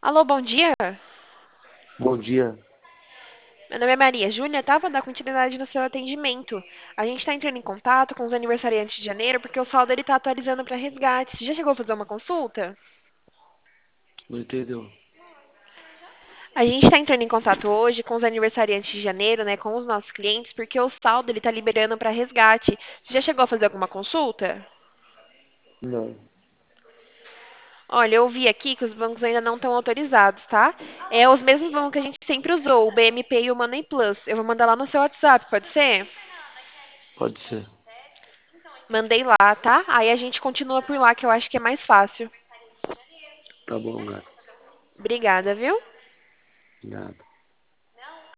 Alô, bom dia. Bom dia. Meu nome é Maria Júlia, tá? Vou dar continuidade no seu atendimento. A gente está entrando em contato com os aniversariantes de janeiro porque o saldo ele tá atualizando para resgate. Você já chegou a fazer uma consulta? Não entendeu? A gente está entrando em contato hoje com os aniversariantes de janeiro, né, com os nossos clientes, porque o saldo ele tá liberando para resgate. Você já chegou a fazer alguma consulta? Não. Olha, eu vi aqui que os bancos ainda não estão autorizados, tá? É os mesmos bancos que a gente sempre usou, o BMP e o Money Plus. Eu vou mandar lá no seu WhatsApp, pode ser? Pode ser. Mandei lá, tá? Aí a gente continua por lá, que eu acho que é mais fácil. Tá bom, gato. Obrigada, viu? Nada.